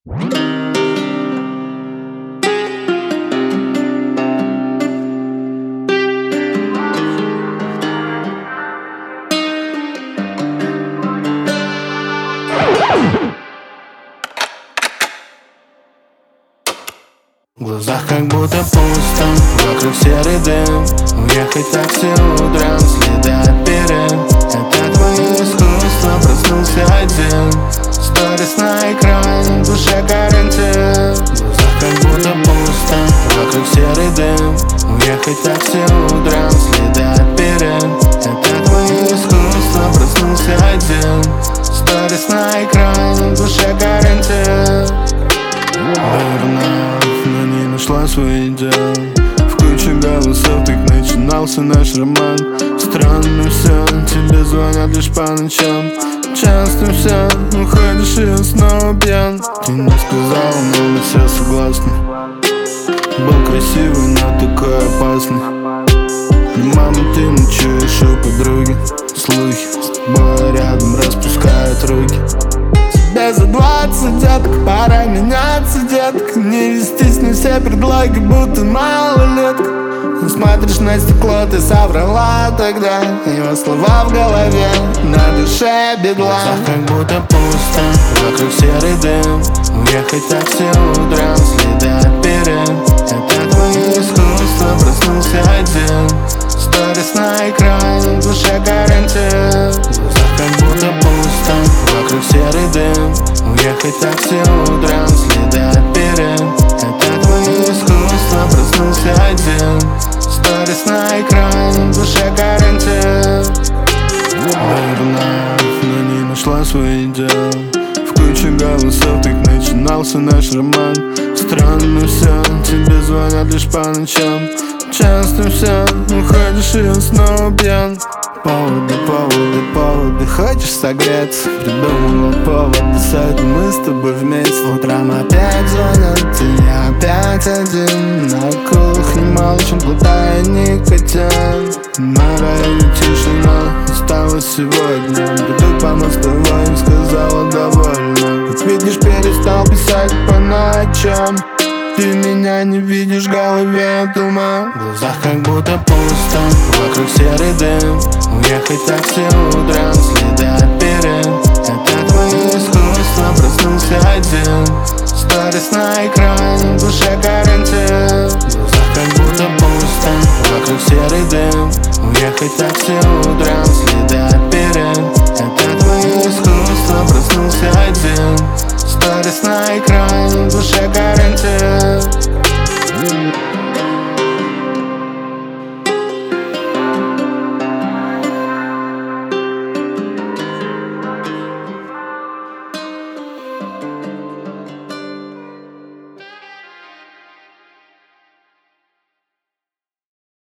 В глазах как будто пусто, вокруг серый дым. Уехать такси утром, следы от перин. Это твое искусство, проснулся один. Сторис на экране, в душе карантин. В глазах как будто пусто, вокруг серый дым. Уехать такси утром, следы от перин. Это твое искусство, проснулся один. Сторис на экране, в душе карантин. Вернов, но не нашла свои дела. В куче голосов так начинался наш роман. Странно все, тебе звонят лишь по ночам. Часто все, уходишь и я снова пьян. Ты не сказала, но мы все согласны. Был красивый, но такой опасный. Мама, ты ночуешь у подруги. Слухи с тобой рядом распускают руки. Тебе за 20, детка, пора меняться, детка. Не вестись на все предлоги, будто малолетка. Смотришь на стекло, ты соврала тогда. Его слова в голове, на душе бедла. В глазах как будто пусто, вокруг серый дым. Уехать такси утром, следы от перин. Это твое искусство, проснулся один. Сторис на экране, в душе карантин. В глазах как будто пусто, вокруг серый дым. Уехать такси утром, следы от перин. Это твое искусство, проснулся один. Сторис на экране, в душе карантин. Вернов, но не нашла свои дела. В куче голосов так начинался наш роман. Странно все, тебе звонят лишь по ночам. Часто все, уходишь и я снова пьян. Поводы, поводы, поводы, хочешь согреться? Придумала поводы, сегодня мы с тобой вместе. Утром опять звонят, и я опять один. На кухне молчим, глотая никотин. На районе тишина, осталось сегодня. Приду помочь с тобой, им сказала довольно. Как видишь, перестал писать по ночам. Ты меня не видишь, в голове от ума. В глазах как будто пусто, вокруг серый дым. Уехать такси утром, следы от перин. Это твое искусство, проснулся один. Сторис на экране, в душе карантин. В глазах как будто пусто, вокруг серый дым. Уехать такси утром, следы от перин. Это твое искусство, проснулся один. Сторис на экране, в душе карантин.